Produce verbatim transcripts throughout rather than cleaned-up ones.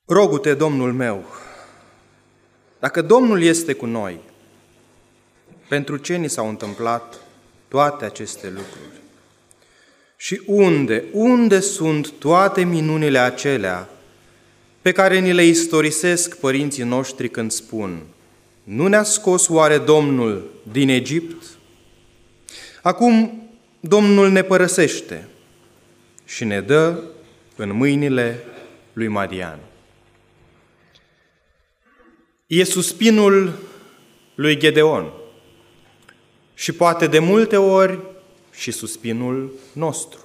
Rogu-te, Domnul meu, dacă Domnul este cu noi, pentru ce ni s-au întâmplat toate aceste lucruri? Și unde, unde sunt toate minunile acelea pe care ni le istorisesc părinții noștri când spun: nu ne-a scos oare Domnul din Egipt? Acum Domnul ne părăsește și ne dă în mâinile lui Madian. E suspinul lui Gedeon și poate de multe ori și suspinul nostru.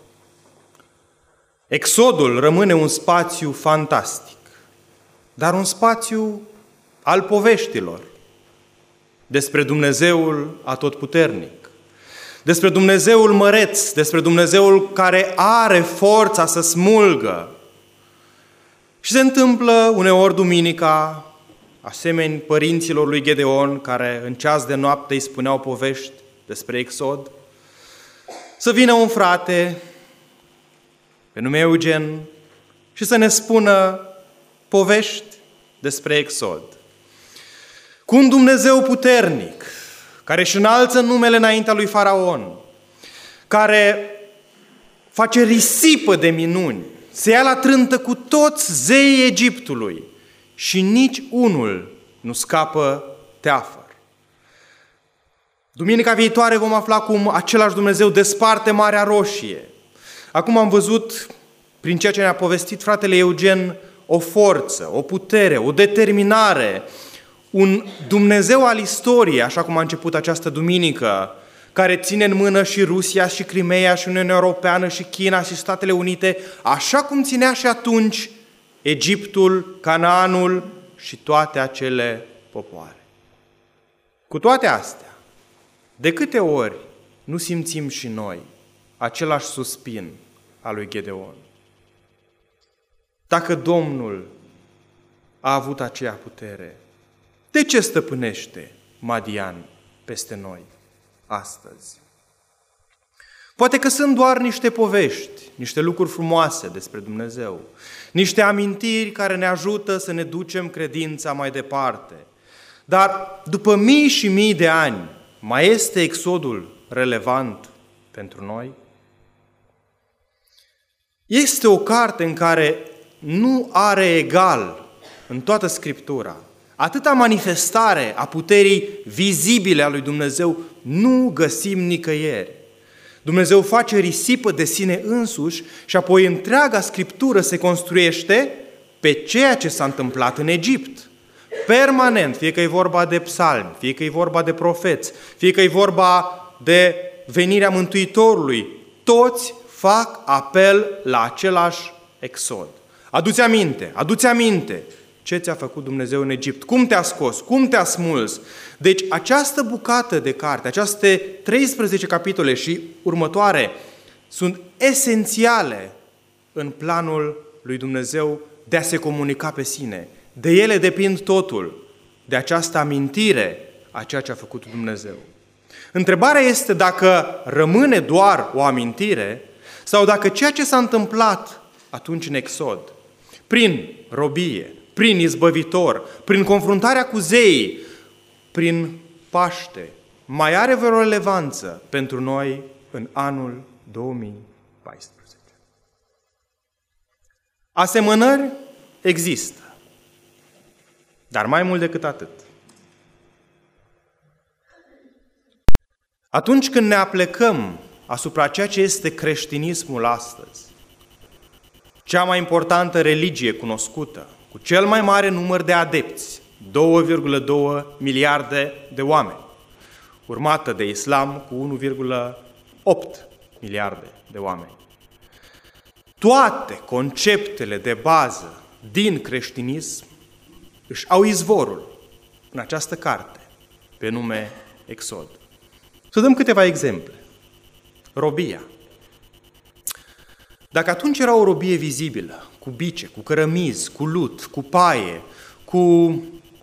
Exodul rămâne un spațiu fantastic, dar un spațiu al poveștilor despre Dumnezeul Atotputernic, despre Dumnezeul măreț, despre Dumnezeul care are forța să smulgă. Și se întâmplă uneori duminica, asemeni părinților lui Gedeon, care în ceas de noapte îi spuneau povești despre Exod, să vină un frate pe nume Eugen și să ne spună povești despre Exod. Cu un Dumnezeu puternic, care își înalță numele înaintea lui Faraon, care face risipă de minuni, se ia la trântă cu toți zeii Egiptului și nici unul nu scapă teafăr. Duminica viitoare vom afla cum același Dumnezeu desparte Marea Roșie. Acum am văzut, prin ceea ce ne-a povestit fratele Eugen, o forță, o putere, o determinare, un Dumnezeu al istoriei, așa cum a început această duminică, care ține în mână și Rusia, și Crimeea, și Uniunea Europeană, și China, și Statele Unite, așa cum ținea și atunci Egiptul, Canaanul și toate acele popoare. Cu toate astea, de câte ori nu simțim și noi același suspin al lui Gedeon? Dacă Domnul a avut aceea putere, de ce stăpânește Madian peste noi astăzi? Poate că sunt doar niște povești, niște lucruri frumoase despre Dumnezeu, niște amintiri care ne ajută să ne ducem credința mai departe. Dar după mii și mii de ani, mai este Exodul relevant pentru noi? Este o carte în care nu are egal în toată Scriptura. Atâta manifestare a puterii vizibile a lui Dumnezeu nu găsim nicăieri. Dumnezeu face risipă de sine însuși și apoi întreaga Scriptură se construiește pe ceea ce s-a întâmplat în Egipt. Permanent, fie că e vorba de psalmi, fie că e vorba de profeți, fie că e vorba de venirea Mântuitorului, toți fac apel la același Exod. Adu-ți aminte, adu-ți aminte ce ți-a făcut Dumnezeu în Egipt, cum te-a scos, cum te-a smuls. Deci această bucată de carte, aceste treisprezece capitole și următoare sunt esențiale în planul lui Dumnezeu de a se comunica pe sine. De ele depind totul, de această amintire a ceea ce a făcut Dumnezeu. Întrebarea este dacă rămâne doar o amintire sau dacă ceea ce s-a întâmplat atunci în Exod, prin robie, prin izbăvitor, prin confruntarea cu zeii, prin Paște, mai are vreo relevanță pentru noi în anul două mii paisprezece. Asemănări există, dar mai mult decât atât. Atunci când ne aplecăm asupra ceea ce este creștinismul astăzi, cea mai importantă religie cunoscută, cu cel mai mare număr de adepți, două virgulă doi miliarde de oameni, urmată de islam cu unu virgulă opt miliarde de oameni. Toate conceptele de bază din creștinism își au izvorul în această carte, pe nume Exod. Să dăm câteva exemple. Robia. Dacă atunci era o robie vizibilă, cu bice, cu cărămizi, cu lut, cu paie, cu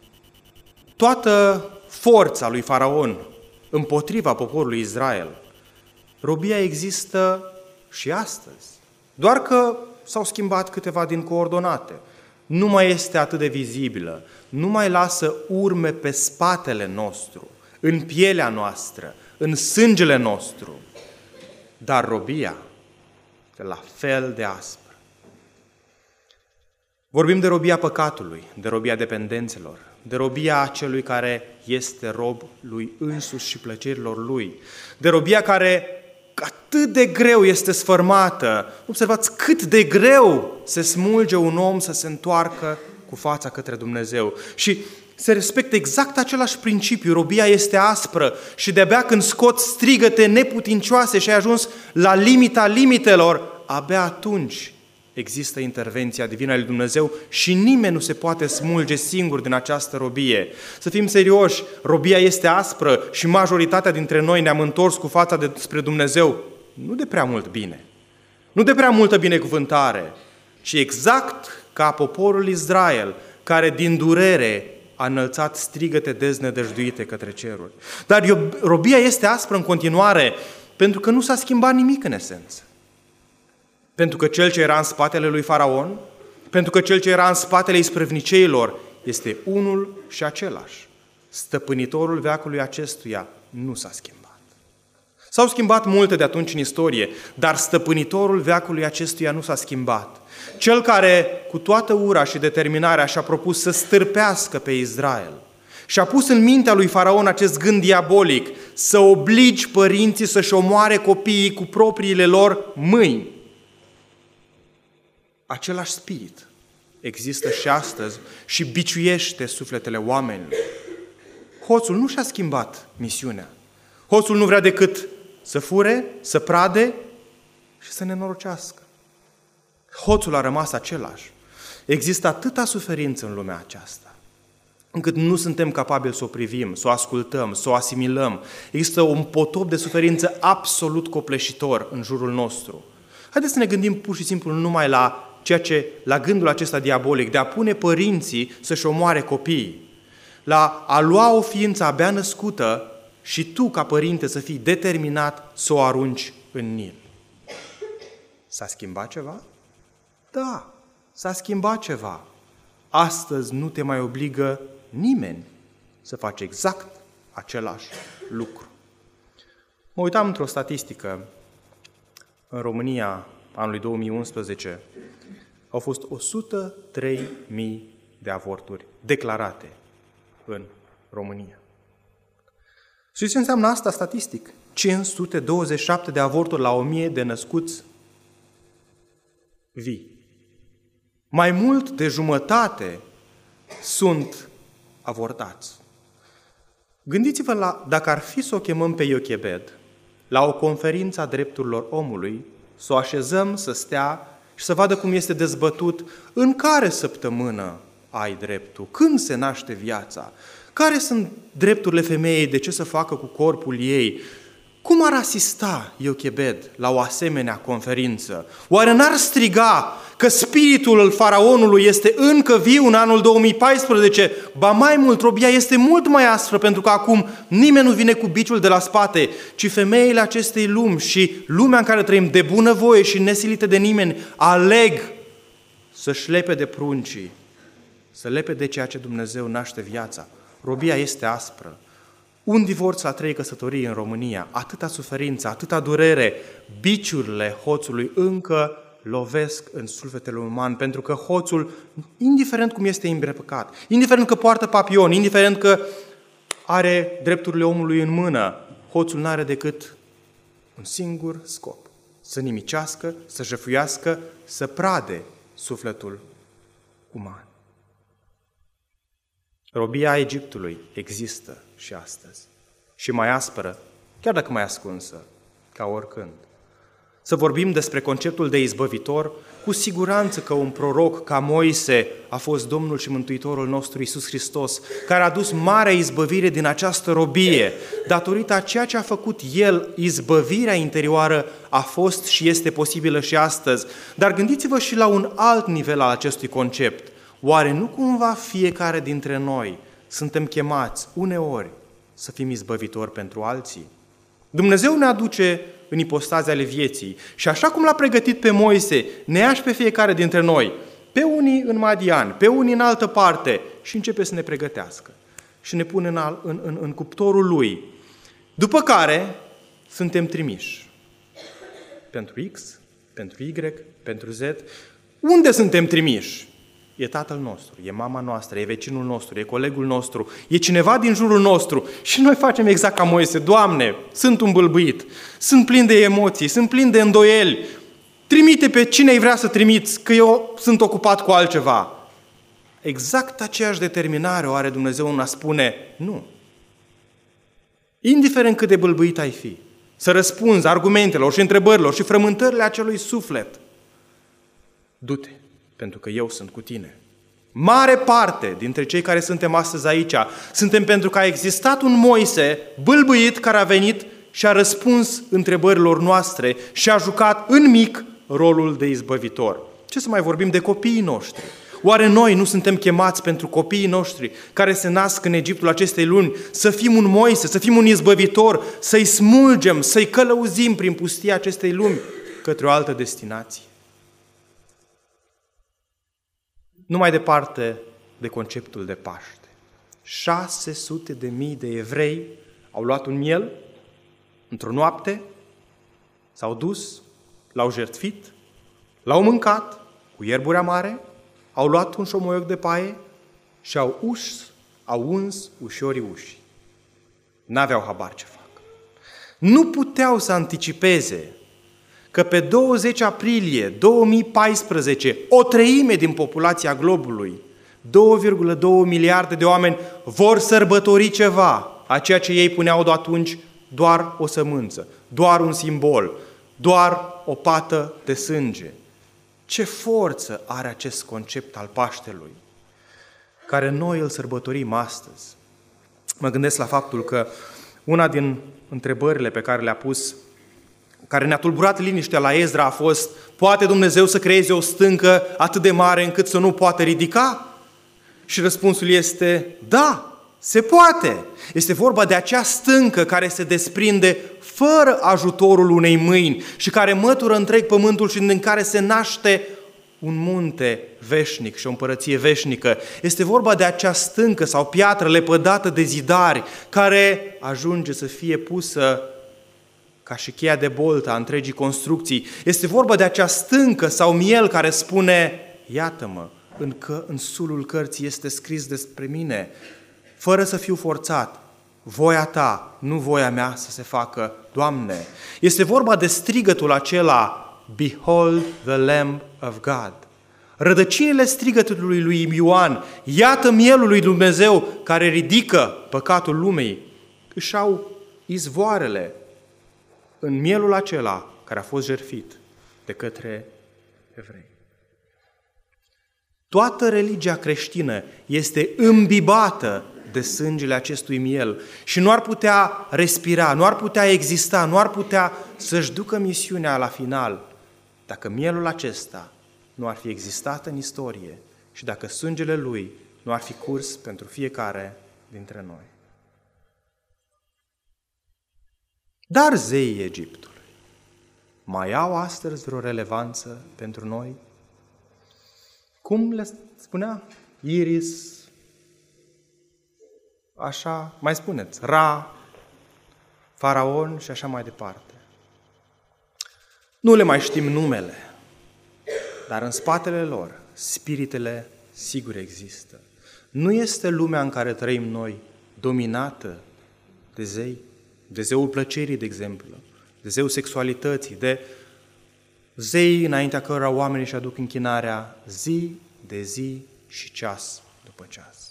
toată forța lui Faraon împotriva poporului Israel, robia există și astăzi. Doar că s-au schimbat câteva din coordonate. nu mai este atât de vizibilă, nu mai lasă urme pe spatele nostru, în pielea noastră, în sângele nostru, dar robia este la fel de aspră. Vorbim de robia păcatului, de robia dependențelor, de robia celui care este rob lui însuși și plăcerilor lui, de robia care atât de greu este sfărmată. Observați cât de greu se smulge un om să se întoarcă cu fața către Dumnezeu. Și se respectă exact același principiu. Robia este aspră și de-abia când scoți strigăte neputincioase și ai ajuns la limita limitelor, abia atunci există intervenția divină a lui Dumnezeu și nimeni nu se poate smulge singur din această robie. Să fim serioși, robia este aspră și majoritatea dintre noi ne-am întors cu fața de, spre Dumnezeu nu de prea mult bine, nu de prea multă binecuvântare, ci exact ca poporul Israel, care din durere a înălțat strigăte deznădăjduite către ceruri. Dar robia este aspră în continuare pentru că nu s-a schimbat nimic în esență. Pentru că cel ce era în spatele lui Faraon, pentru că cel ce era în spatele isprăvniceilor este unul și același. Stăpânitorul veacului acestuia nu s-a schimbat. S-au schimbat multe de atunci în istorie, dar stăpânitorul veacului acestuia nu s-a schimbat. Cel care, cu toată ura și determinarea, și-a propus să stârpească pe Israel și a pus în mintea lui Faraon acest gând diabolic, să obligi părinții să-și omoare copiii cu propriile lor mâini. Același spirit există și astăzi și biciuiește sufletele oamenilor. Hoțul nu și-a schimbat misiunea. Hoțul nu vrea decât să fure, să prade și să ne norocească. Hoțul a rămas același. Există atâta suferință în lumea aceasta, încât nu suntem capabili să o privim, să o ascultăm, să o asimilăm. Există un potop de suferință absolut copleșitor în jurul nostru. Haideți să ne gândim pur și simplu numai la ceea ce, la gândul acesta diabolic, de a pune părinții să-și omoare copiii, la a lua o ființă abia născută și tu, ca părinte, să fii determinat să o arunci în Nil. S-a schimbat ceva? Da, s-a schimbat ceva. Astăzi nu te mai obligă nimeni să faci exact același lucru. Mă uitam într-o statistică. În România, anului două mii unsprezece, au fost o sută trei mii de avorturi declarate în România. Și ce înseamnă asta statistic? cinci sute douăzeci și șapte de avorturi la o mie de născuți vii. Mai mult de jumătate sunt avortați. Gândiți-vă la, dacă ar fi să o chemăm pe Iochebed la o conferință a drepturilor omului, să o așezăm să stea și să vadă cum este dezbătut în care săptămână ai dreptul, când se naște viața, care sunt drepturile femeii, de ce să facă cu corpul ei. Cum ar asista Iochebed la o asemenea conferință? Oare n-ar striga că spiritul faraonului este încă viu în anul două mii paisprezece? Ba mai mult, robia este mult mai aspră, pentru că acum nimeni nu vine cu biciul de la spate, ci femeile acestei lumi și lumea în care trăim de bunăvoie și nesilite de nimeni aleg să-și lepe de pruncii, să lepe de ceea ce Dumnezeu naște viața. Robia este aspră. Un divorț la trei căsătorii în România, atâta suferință, atâta durere, biciurile hoțului încă lovesc în sufletele uman, pentru că hoțul, indiferent cum este îmbrăcat, indiferent că poartă papion, indiferent că are drepturile omului în mână, hoțul n-are decât un singur scop: să nimicească, să jefuiască, să prade sufletul uman. Robia Egiptului există și astăzi, și mai aspră, chiar dacă mai ascunsă, ca oricând. Să vorbim despre conceptul de izbăvitor, cu siguranță că un proroc ca Moise a fost Domnul și Mântuitorul nostru Iisus Hristos, care a dus marea izbăvire din această robie. Datorită a ceea ce a făcut El, izbăvirea interioară a fost și este posibilă și astăzi. Dar gândiți-vă și la un alt nivel al acestui concept. Oare nu cumva fiecare dintre noi suntem chemați uneori să fim izbăvitori pentru alții? Dumnezeu ne aduce în ipostaze ale vieții și așa cum l-a pregătit pe Moise, ne ia și pe fiecare dintre noi. pe unii în Madian, pe unii în altă parte și începe să ne pregătească și ne pune în, al, în, în, în cuptorul lui. După care suntem trimiși pentru X, pentru Y, pentru Z. Unde suntem trimiși? E tatăl nostru, e mama noastră, e vecinul nostru, e colegul nostru, e cineva din jurul nostru și noi facem exact ca Moise. Doamne, sunt un bâlbâit, sunt plin de emoții, sunt plin de îndoieli, trimite pe cine îi vrea să trimiți, că eu sunt ocupat cu altceva. Exact aceeași determinare o are Dumnezeu în a spune nu. Indiferent cât de bâlbâit ai fi, să răspunzi argumentelor și întrebărilor și frământările acelui suflet, du-te, pentru că eu sunt cu tine. Mare parte dintre cei care suntem astăzi aici, suntem pentru că a existat un Moise bâlbâit care a venit și a răspuns întrebărilor noastre și a jucat în mic rolul de izbăvitor. Ce să mai vorbim de copiii noștri? Oare noi nu suntem chemați pentru copiii noștri care se nasc în Egiptul acestei luni să fim un Moise, să fim un izbăvitor, să-i smulgem, să-i călăuzim prin pustia acestei lumi către o altă destinație? Nu mai departe de conceptul de Paște. șase sute de mii de evrei au luat un miel într-o noapte, s-au dus, l-au jertfit, l-au mâncat cu ierburi amare, au luat un șomoioc de paie și au urs, au uns ușorii ușii. N-aveau habar ce fac. Nu puteau să anticipeze că pe douăzeci aprilie două mii paisprezece o treime din populația globului, două virgulă doi miliarde de oameni, vor sărbători ceva, a ceea ce ei puneau de atunci doar o sămânță, doar un simbol, doar o pată de sânge. Ce forță are acest concept al Paștelui, care noi îl sărbătorim astăzi? Mă gândesc la faptul că una din întrebările pe care le-a pus, care ne-a tulburat liniștea la Ezra a fost: poate Dumnezeu să creeze o stâncă atât de mare încât să nu poată ridica? Și răspunsul este: da, se poate. Este vorba de acea stâncă care se desprinde fără ajutorul unei mâini și care mătură întreg pământul și din care se naște un munte veșnic și o împărăție veșnică. Este vorba de acea stâncă sau piatră lepădată de zidari care ajunge să fie pusă ca și cheia de boltă a întregii construcții. Este vorba de acea stâncă sau miel care spune: iată-mă, în, că, în sulul cărții este scris despre mine, fără să fiu forțat, voia ta, nu voia mea să se facă, Doamne. Este vorba de strigătul acela: Behold the Lamb of God. Rădăcinile strigătului lui Ioan: iată mielul lui Dumnezeu care ridică păcatul lumii, își au izvoarele în mielul acela care a fost jertfit de către evrei. Toată religia creștină este îmbibată de sângele acestui miel și nu ar putea respira, nu ar putea exista, nu ar putea să-și ducă misiunea la final dacă mielul acesta nu ar fi existat în istorie și dacă sângele lui nu ar fi curs pentru fiecare dintre noi. Dar zeii Egiptului mai au astăzi vreo relevanță pentru noi? Cum le spunea Iris, așa, mai spuneți, Ra, Faraon și așa mai departe. Nu le mai știm numele, dar în spatele lor, spiritele sigur există. Nu este lumea în care trăim noi dominată de zei, de zeul plăcerii, de exemplu, de zeul sexualității, de zei înaintea cărora oamenii își aduc închinarea zi de zi și ceas după ceas.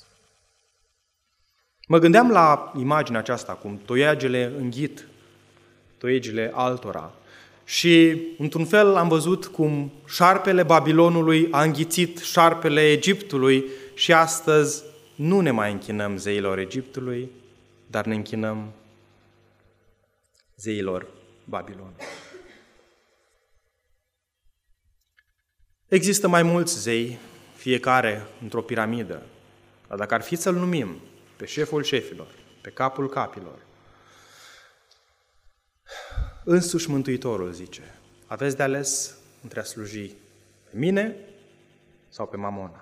Mă gândeam la imaginea aceasta, cum toiagele înghit toiagele altora și, într-un fel, am văzut cum șarpele Babilonului a înghițit șarpele Egiptului și astăzi nu ne mai închinăm zeilor Egiptului, dar ne închinăm zeilor Babilonului. Există mai mulți zei, fiecare într-o piramidă, dar dacă ar fi să-l numim pe șeful șefilor, pe capul capilor, însuși Mântuitorul zice: aveți de ales între a sluji pe mine sau pe Mamona.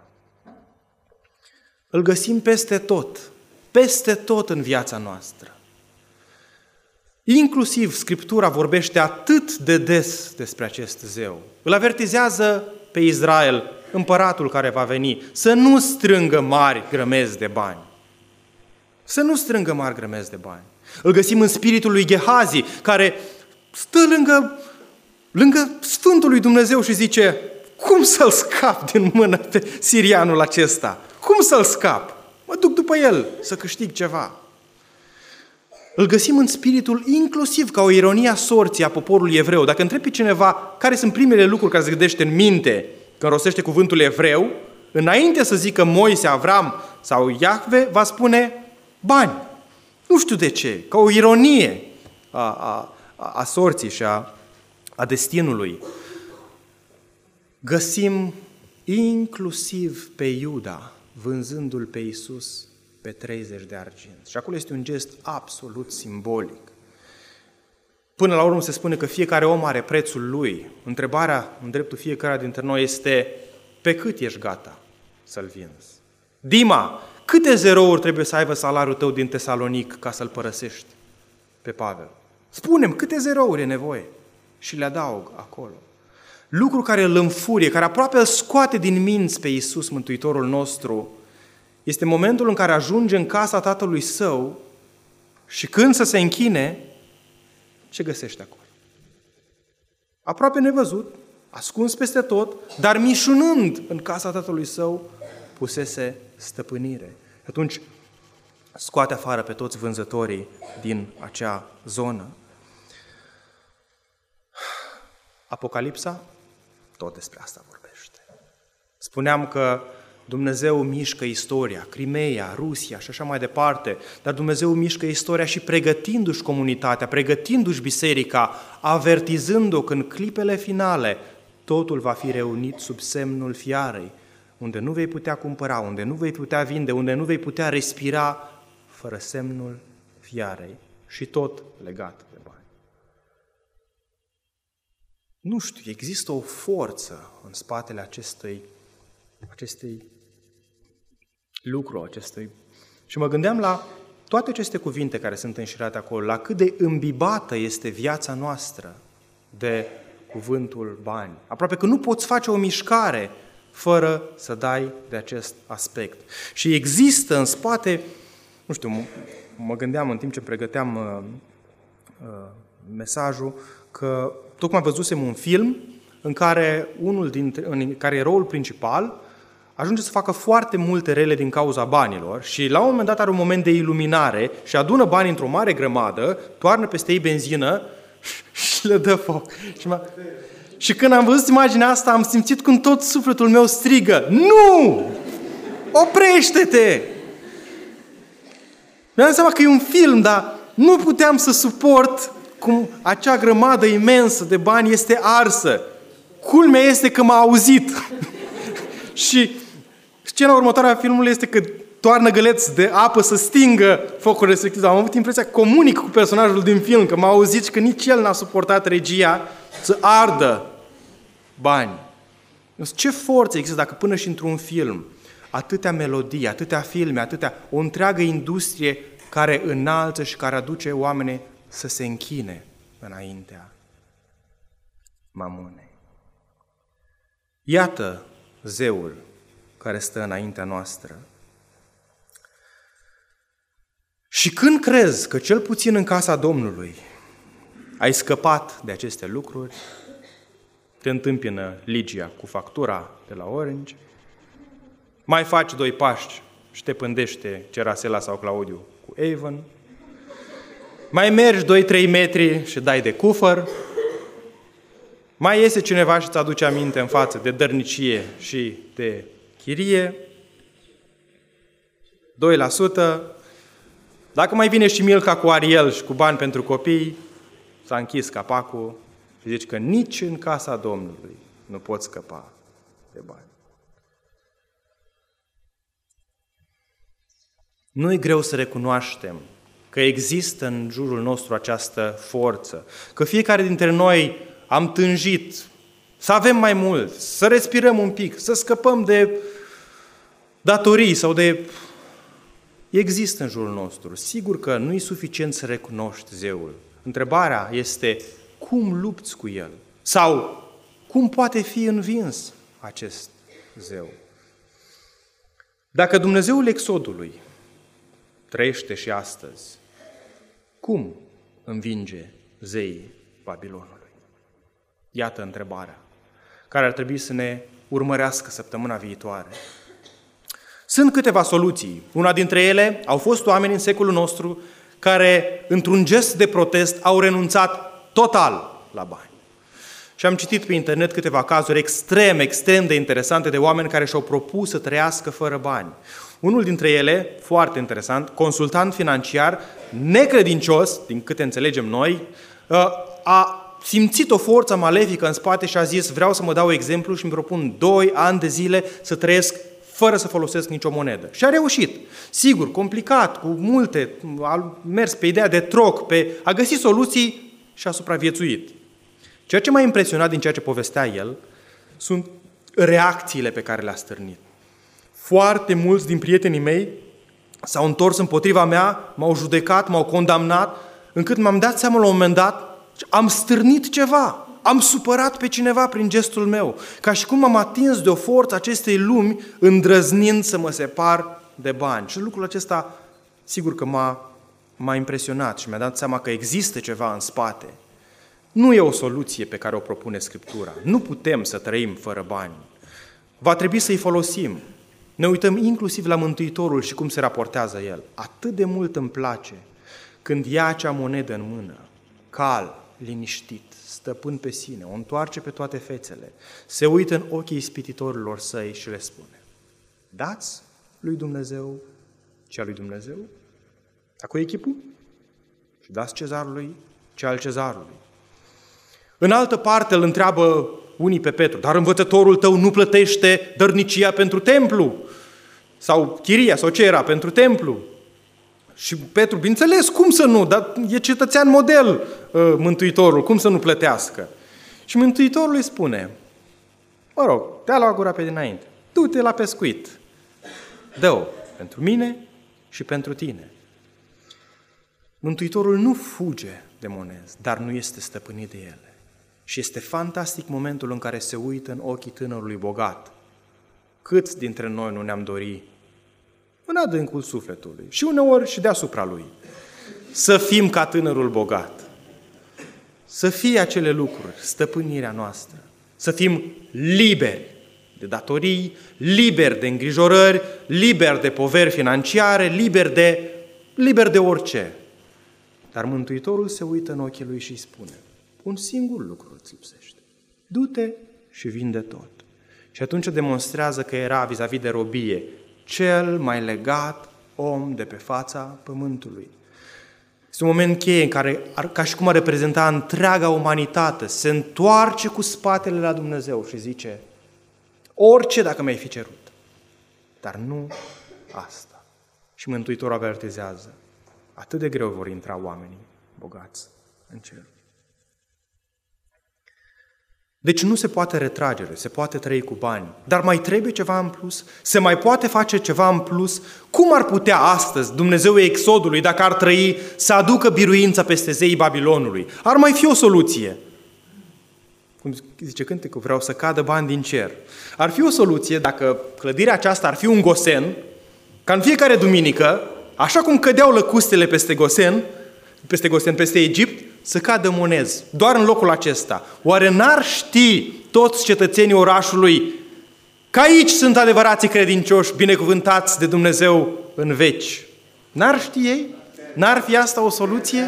Îl găsim peste tot, peste tot în viața noastră. Inclusiv Scriptura vorbește atât de des despre acest zeu. Îl avertizează pe Israel, împăratul care va veni, să nu strângă mari grămezi de bani. Să nu strângă mari grămezi de bani. Îl găsim în spiritul lui Gehazi, care stă lângă, lângă Sfântul lui Dumnezeu și zice: cum să-l scap din mână pe sirianul acesta? Cum să-l scap? Mă duc după el să câștig ceva. Îl găsim în spiritul inclusiv ca o ironie a sorții a poporului evreu. Dacă întrebi pe cineva care sunt primele lucruri care se gândește în minte când rostește cuvântul evreu, înainte să zică Moise, Avram sau Iahve, va spune bani. Nu știu de ce, ca o ironie a, a, a sorții și a, a destinului. Găsim inclusiv pe Iuda vânzându-l pe Iisus pe treizeci de arginți. Și acolo este un gest absolut simbolic. Până la urmă se spune că fiecare om are prețul lui. Întrebarea în dreptul fiecare dintre noi este: pe cât ești gata să-l vinzi? Dima, câte zerouri trebuie să aibă salariul tău din Tesalonic ca să-l părăsești pe Pavel? Spune-mi câte zerouri e nevoie și le adaug acolo. Lucru care îl înfurie, care aproape îl scoate din minți pe Iisus, Mântuitorul nostru, este momentul în care ajunge în casa tatălui său și când să se închine, ce găsește acolo? Aproape nevăzut, ascuns peste tot, dar mișunând în casa tatălui său, pusese stăpânire. Atunci scoate afară pe toți vânzătorii din acea zonă. Apocalipsa tot despre asta vorbește. Spuneam că Dumnezeu mișcă istoria, Crimeea, Rusia și așa mai departe, dar Dumnezeu mișcă istoria și pregătindu-și comunitatea, pregătindu-și biserica, avertizând-o că în clipele finale totul va fi reunit sub semnul fiarei, unde nu vei putea cumpăra, unde nu vei putea vinde, unde nu vei putea respira fără semnul fiarei și tot legat de bani. Nu știu, există o forță în spatele acestei, acestei lucru, acestui... Și mă gândeam la toate aceste cuvinte care sunt înșirate acolo, la cât de îmbibată este viața noastră de cuvântul bani. Aproape că nu poți face o mișcare fără să dai de acest aspect. Și există în spate, nu știu, mă gândeam în timp ce pregăteam uh, uh, mesajul, că tocmai văzusem un film în care unul dintre, în care eroul principal ajunge să facă foarte multe rele din cauza banilor și la un moment dat are un moment de iluminare și adună bani într-o mare grămadă, toarnă peste ei benzină și le dă foc. Și, m-a... și când am văzut imaginea asta, am simțit cum tot sufletul meu strigă: nu! Oprește-te! Mi-am dat seama că e un film, dar nu puteam să suport cum acea grămadă imensă de bani este arsă. Culmea este că m-a auzit. Și scena următoare a filmului este că toarnă găleți de apă să stingă focul respectiv. Am avut impresia că comunic cu personajul din film, că m-a auzit și că nici el n-a suportat regia să ardă bani. Ce forță există dacă până și într-un film atâtea melodii, atâtea filme, atâtea, o întreagă industrie care înalță și care aduce oamenii să se închine înaintea Mamonei. Iată zeul care stă înaintea noastră. Și când crezi că cel puțin în casa Domnului ai scăpat de aceste lucruri, te întâmpină Ligia cu factura de la Orange, mai faci doi pași și te pândește Cerasela sau Claudiu cu Avon, mai mergi doi trei metri și dai de cufăr, mai iese cineva și îți aduce aminte în față de dărnicie și de chirie, doi la sută, dacă mai vine și Milka cu Ariel și cu bani pentru copii, s-a închis capacul și zici că nici în casa Domnului nu poți scăpa de bani. Nu e greu să recunoaștem că există în jurul nostru această forță, că fiecare dintre noi am tânjit să avem mai mult, să respirăm un pic, să scăpăm de datorii sau de... Există în jurul nostru. Sigur că nu e suficient să recunoști zeul. Întrebarea este cum lupți cu el? Sau cum poate fi învins acest zeu? Dacă Dumnezeul Exodului trăiește și astăzi, cum învinge zeii Babilonului? Iată întrebarea care ar trebui să ne urmărească săptămâna viitoare. Sunt câteva soluții. Una dintre ele au fost oameni în secolul nostru care, într-un gest de protest, au renunțat total la bani. Și am citit pe internet câteva cazuri extrem, extrem de interesante de oameni care și-au propus să trăiască fără bani. Unul dintre ele, foarte interesant, consultant financiar, necredincios, din câte înțelegem noi, a simțit o forță malefică în spate și a zis: vreau să mă dau exemplu și îmi propun doi ani de zile să trăiesc fără să folosesc nicio monedă. Și a reușit. Sigur, complicat, cu multe, a mers pe ideea de troc, pe, a găsit soluții și a supraviețuit. Ceea ce m-a impresionat din ceea ce povestea el sunt reacțiile pe care le-a stârnit. Foarte mulți din prietenii mei s-au întors împotriva mea, m-au judecat, m-au condamnat, încât m-am dat seama la un moment dat, am stârnit ceva, am supărat pe cineva prin gestul meu, ca și cum am atins de o forță acestei lumi, îndrăznind să mă separ de bani. Și lucrul acesta, sigur că m-a, m-a impresionat și mi-a dat seama că există ceva în spate. Nu e o soluție pe care o propune Scriptura. Nu putem să trăim fără bani. Va trebui să-i folosim. Ne uităm inclusiv la Mântuitorul și cum se raportează El. Atât de mult îmi place când ia acea monedă în mână, calm, liniștit, stăpân pe sine, o întoarce pe toate fețele, se uită în ochii ispititorilor săi și le spune: dați lui Dumnezeu ce al lui Dumnezeu, acolo e chipul, și dați cezarului ce al cezarului. În altă parte îl întreabă unii pe Petru: dar învățătorul tău nu plătește dărnicia pentru templu? Sau chiria, sau ce era, pentru templu? Și Petru, bineînțeles, cum să nu? Dar e cetățean model Mântuitorul, cum să nu plătească? Și Mântuitorul îi spune: mă rog, te-a luat gura pe dinainte, du-te la pescuit, dă-o pentru mine și pentru tine. Mântuitorul nu fuge de monezi, dar nu este stăpânit de ele. Și este fantastic momentul în care se uită în ochii tânărului bogat. Câți dintre noi nu ne-am dori în adâncul sufletului și uneori și deasupra lui să fim ca tânărul bogat, să fie acele lucruri, stăpânirea noastră, să fim liberi de datorii, liberi de îngrijorări, liberi de poveri financiare, liberi de, liberi de orice. Dar Mântuitorul se uită în ochii lui și îi spune: un singur lucru îți lipsește. Du-te și vinde tot. Și atunci demonstrează că era vis-a-vis de robie cel mai legat om de pe fața pământului. Este un moment cheie în care, ca și cum ar reprezenta întreaga umanitate, se întoarce cu spatele la Dumnezeu și zice: orice dacă mi-ai fi cerut, dar nu asta. Și Mântuitorul avertizează: atât de greu vor intra oamenii bogați în cer. Deci nu se poate retragere, se poate trăi cu bani, dar mai trebuie ceva în plus? Se mai poate face ceva în plus? Cum ar putea astăzi Dumnezeul Exodului, dacă ar trăi, să aducă biruința peste zeii Babilonului? Ar mai fi o soluție. Cum zice cântecul, vreau să cadă bani din cer. Ar fi o soluție dacă clădirea aceasta ar fi un Gosen, ca în fiecare duminică, așa cum cădeau lăcustele peste Gosen, peste Gosen, peste Egipt, să cadă monezi, doar în locul acesta. Oare n-ar ști toți cetățenii orașului că aici sunt adevărații credincioși, binecuvântați de Dumnezeu în veci? N-ar ști ei? N-ar fi asta o soluție?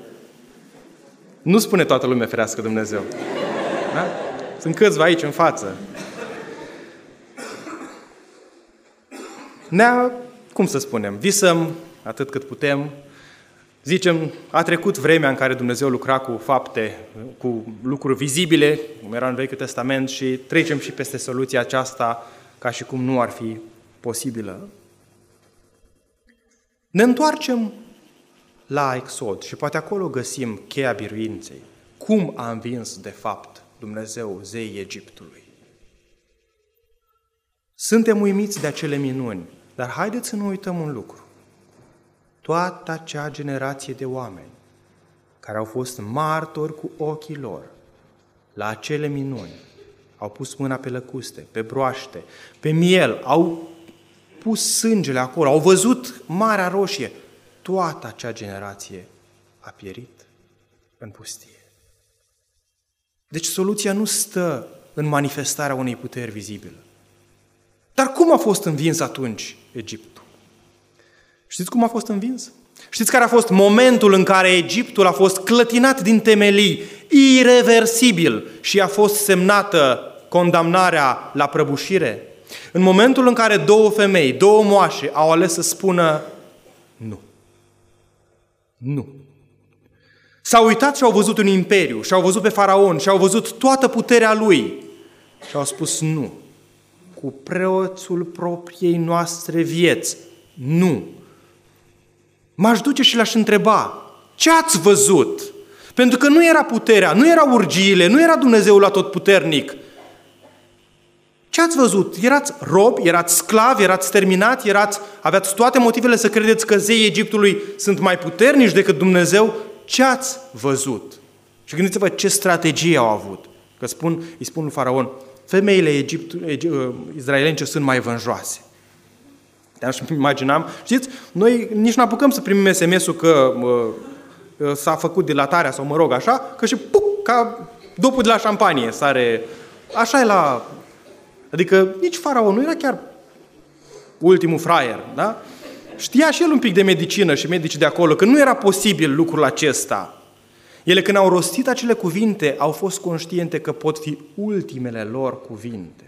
Nu spune toată lumea ferească Dumnezeu. Da? Sunt câțiva aici în față. Ne-a, cum să spunem, visăm atât cât putem. Zicem, a trecut vremea în care Dumnezeu lucra cu fapte, cu lucruri vizibile, cum era în Vechiul Testament, și trecem și peste soluția aceasta ca și cum nu ar fi posibilă. Ne întoarcem la Exod și poate acolo găsim cheia biruinței. Cum a învins, de fapt, Dumnezeu, zeii Egiptului. Suntem uimiți de acele minuni, dar haideți să nu uităm un lucru. Toată acea generație de oameni care au fost martori cu ochii lor la acele minuni, au pus mâna pe lăcuste, pe broaște, pe miel, au pus sângele acolo, au văzut Marea Roșie. Toată acea generație a pierit în pustie. Deci soluția nu stă în manifestarea unei puteri vizibile. Dar cum a fost învins atunci Egiptul? Știți cum a fost învins? Știți care a fost momentul în care Egiptul a fost clătinat din temelii, ireversibil, și a fost semnată condamnarea la prăbușire? În momentul în care două femei, două moașe au ales să spună nu. Nu. S-au uitat și au văzut un imperiu, și au văzut pe faraon, și au văzut toată puterea lui și au spus nu. Cu prețul propriei noastre vieți, nu. M-aș duce și l-aș întreba, ce ați văzut? Pentru că nu era puterea, nu erau urgiile, nu era Dumnezeul atotputernic. Ce ați văzut? Erați robi, erați sclavi, erați terminați, erați, aveați toate motivele să credeți că zeii Egiptului sunt mai puternici decât Dumnezeu. Ce ați văzut? Și gândiți-vă ce strategie au avut. Că spun, îi spun lui faraon, femeile Egipt, izraelence sunt mai vânjoase. Și imaginam, știți, noi nici nu apucăm să primim S M S-ul că uh, s-a făcut dilatarea sau mă rog așa, că și puc, ca dopul de la șampanie sare, așa e la... Adică nici faraon nu era chiar ultimul fraier, da? Știa și el un pic de medicină și medicii de acolo, că nu era posibil lucrul acesta. Ele când au rostit acele cuvinte, au fost conștiente că pot fi ultimele lor cuvinte.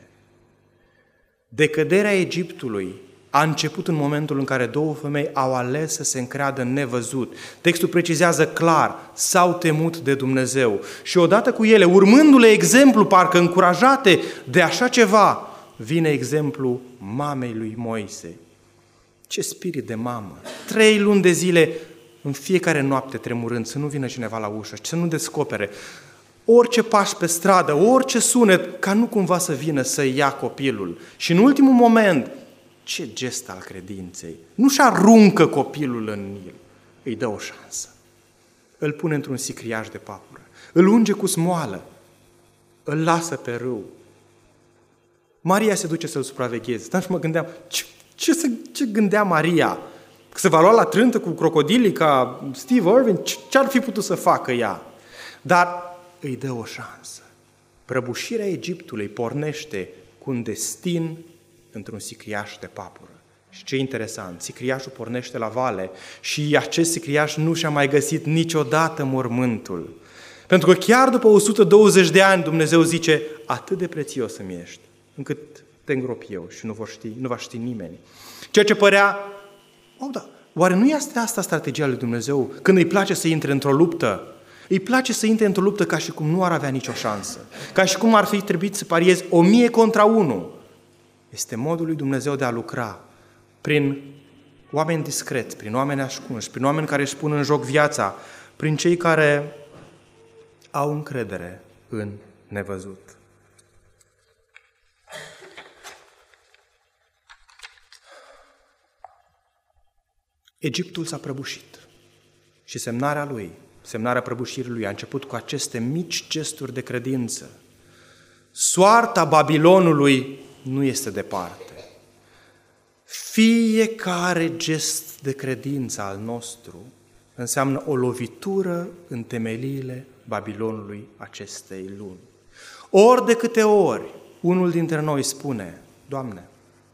Decăderea Egiptului a început în momentul în care două femei au ales să se încreadă în nevăzut. Textul precizează clar, s-au temut de Dumnezeu. Și odată cu ele, urmându-le exemplu, parcă încurajate de așa ceva, vine exemplu mamei lui Moise. Ce spirit de mamă! Trei luni de zile, în fiecare noapte tremurând, să nu vină cineva la ușă, să nu descopere orice pași pe stradă, orice sunet, ca nu cumva să vină să ia copilul. Și în ultimul moment, ce gest al credinței! Nu-și aruncă copilul în Nil, îi dă o șansă. Îl pune într-un sicriaș de papură, îl unge cu smoală, îl lasă pe râu. Maria se duce să-l supravegheze. Dar și mă gândeam, ce, ce, se, ce gândea Maria? Că se va lua la trântă cu crocodilii ca Steve Irwin? Ce ar fi putut să facă ea? Dar îi dă o șansă. Prăbușirea Egiptului pornește cu un destin într-un sicriaș de papură. Și ce interesant, sicriașul pornește la vale și acest sicriaș nu și-a mai găsit niciodată mormântul. Pentru că chiar după o sută douăzeci de ani Dumnezeu zice, atât de prețios îmi ești, încât te îngrop eu și nu, vor ști, nu va ști nimeni. Ceea ce părea, oh, da, oare nu este asta strategia lui Dumnezeu? Când îi place să intre într-o luptă, îi place să intre într-o luptă ca și cum nu ar avea nicio șansă, ca și cum ar fi trebuit să pariezi o mie contra unu. Este modul lui Dumnezeu de a lucra prin oameni discreți, prin oameni ascunși, prin oameni care își pun în joc viața, prin cei care au încredere în nevăzut. Egiptul s-a prăbușit și semnarea lui, semnarea prăbușirii lui a început cu aceste mici gesturi de credință. Soarta Babilonului nu este departe. Fiecare gest de credință al nostru înseamnă o lovitură în temeliile Babilonului acestei lumi. Ori de câte ori unul dintre noi spune, Doamne,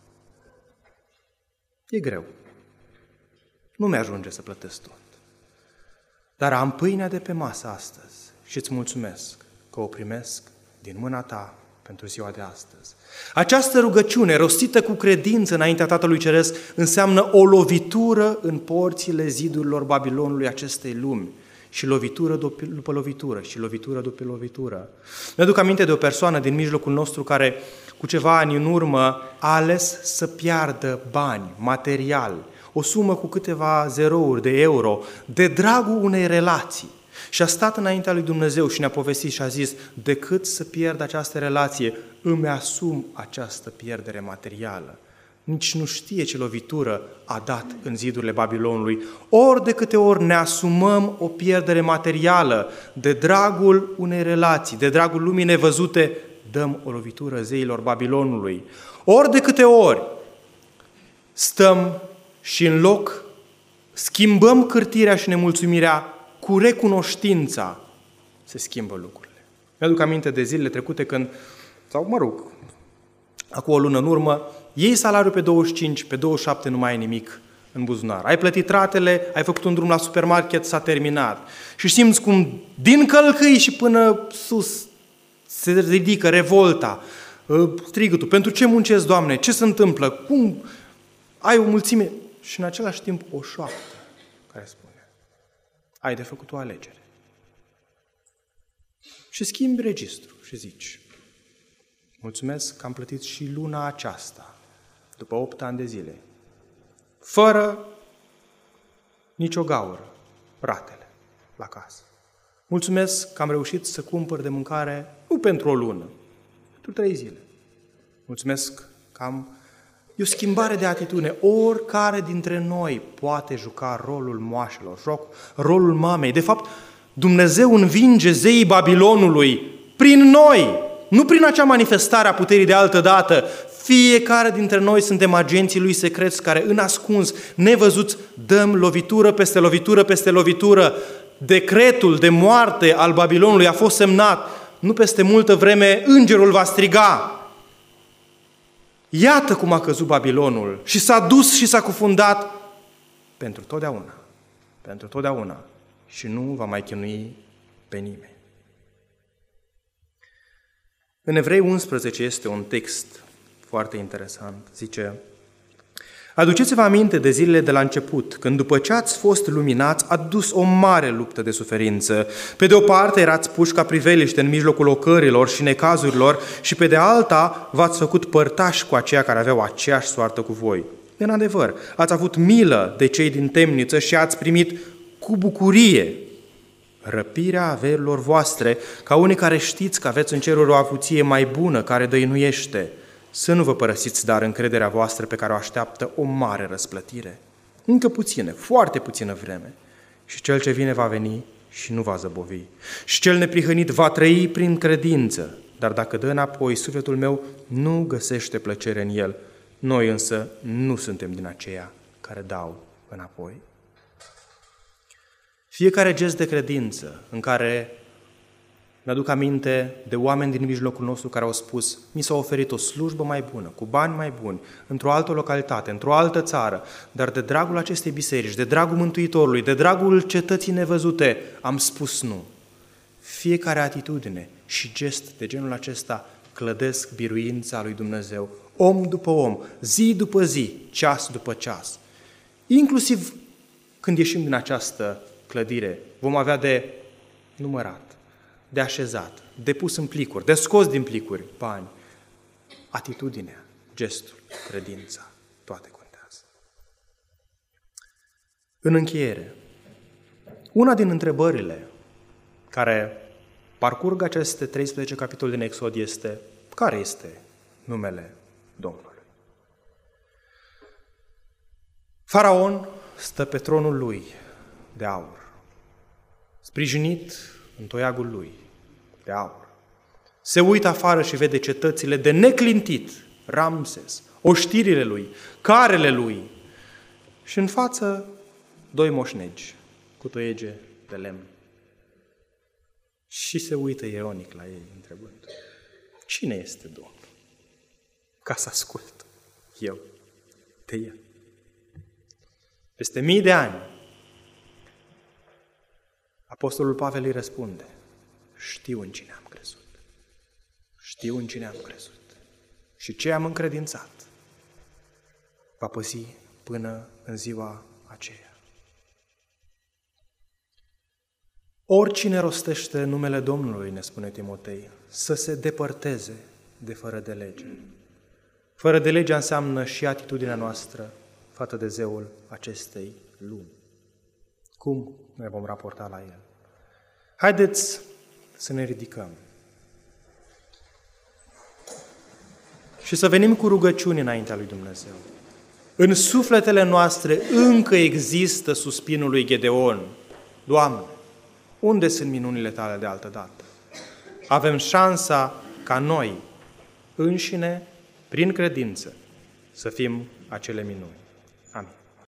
e greu, nu mi-ajunge să plătesc tot, dar am pâinea de pe masă astăzi și îți mulțumesc că o primesc din mâna Ta pentru ziua de astăzi. Această rugăciune, rostită cu credință înaintea Tatălui Ceresc, înseamnă o lovitură în porțile zidurilor Babilonului acestei lumi. Și lovitură după lovitură, și lovitură după lovitură. Mi-aduc aminte de o persoană din mijlocul nostru care, cu ceva ani în urmă, a ales să piardă bani, material, o sumă cu câteva zerouri de euro, de dragul unei relații. Și a stat înaintea lui Dumnezeu și ne-a povestit și a zis, decât să pierd această relație, îmi asum această pierdere materială. Nici nu știe ce lovitură a dat în zidurile Babilonului. Ori de câte ori ne asumăm o pierdere materială de dragul unei relații, de dragul lumii nevăzute, dăm o lovitură zeilor Babilonului. Ori de câte ori stăm și în loc schimbăm cârtirea și nemulțumirea cu recunoștința, se schimbă lucrurile. Mi-aduc aminte de zilele trecute când, sau mă rog, acum o lună în urmă, iei salariul pe douăzeci și cinci, pe douăzeci și șapte nu mai ai nimic în buzunar. Ai plătit ratele, ai făcut un drum la supermarket, s-a terminat. Și simți cum din călcâi și până sus se ridică revolta, strigătul. Pentru ce muncesc, Doamne? Ce se întâmplă? Cum? Ai o mulțime și în același timp o șoaptă care spune, ai de făcut o alegere. Și schimbi registru și zici, mulțumesc că am plătit și luna aceasta, după opt ani de zile, fără nicio gaură, ratele la casă. Mulțumesc că am reușit să cumpăr de mâncare, nu pentru o lună, pentru trei zile. Mulțumesc că am... E o schimbare de atitudine. Oricare dintre noi poate juca rolul moașelor, rolul mamei. De fapt, Dumnezeu învinge zeii Babilonului prin noi, nu prin acea manifestare a puterii de altă dată. Fiecare dintre noi suntem agenții lui secreți care, în ascuns, nevăzuți, dăm lovitură peste lovitură peste lovitură. Decretul de moarte al Babilonului a fost semnat. Nu peste multă vreme îngerul va striga. Iată cum a căzut Babilonul și s-a dus și s-a cufundat pentru totdeauna. Pentru totdeauna. Și nu va mai chinui pe nimeni. În Evrei unsprezece este un text foarte interesant. Zice, aduceți-vă aminte de zilele de la început, când după ce ați fost luminați, a dus o mare luptă de suferință. Pe de o parte erați puși ca priveliște în mijlocul ocărilor și necazurilor și pe de alta v-ați făcut părtași cu aceia care aveau aceeași soartă cu voi. În adevăr, ați avut milă de cei din temniță și ați primit cu bucurie răpirea averilor voastre, ca unii care știți că aveți în ceruri o avuție mai bună, care dăinuiește. Să nu vă părăsiți, dar, încrederea voastră pe care o așteaptă o mare răsplătire. Încă puțină, foarte puțină vreme. Și cel ce vine va veni și nu va zăbovi. Și cel neprihănit va trăi prin credință. Dar dacă dă înapoi, sufletul meu nu găsește plăcere în el. Noi însă nu suntem din aceia care dau înapoi. Fiecare gest de credință în care mi-aduc aminte de oameni din mijlocul nostru care au spus, mi s-a oferit o slujbă mai bună, cu bani mai buni, într-o altă localitate, într-o altă țară, dar de dragul acestei biserici, de dragul Mântuitorului, de dragul cetății nevăzute, am spus nu. Fiecare atitudine și gest de genul acesta clădesc biruința lui Dumnezeu, om după om, zi după zi, ceas după ceas. Inclusiv când ieșim din această clădire, vom avea de numărat, de așezat, de pus în plicuri, de scos din plicuri bani. Atitudinea, gestul, credința, toate contează. În încheiere, una din întrebările care parcurg aceste treisprezece capitole din Exod este: care este numele Domnului? Faraon stă pe tronul lui de aur, sprijinit în toiagul lui de aur. Se uită afară și vede cetățile de neclintit, Ramses, oștirile lui, carele lui și în față doi moșnegi cu toiege de lemn. Și se uită ironic la ei, întrebând: cine este Domnul? Ca să ascult eu de el. Peste mii de ani, Apostolul Pavel îi răspunde: știu în cine am crezut. Știu în cine am crezut. Și ce am încredințat va păzi până în ziua aceea. Oricine rostește numele Domnului, ne spune Timotei, să se depărteze de fără de lege. Fără de lege înseamnă și atitudinea noastră față de zeul acestei lumi. Cum ne vom raporta la el? Haideți să ne ridicăm și să venim cu rugăciuni înaintea lui Dumnezeu. În sufletele noastre încă există suspinul lui Gedeon. Doamne, unde sunt minunile Tale de altă dată? Avem șansa ca noi, înșine, prin credință, să fim acele minuni. Amin.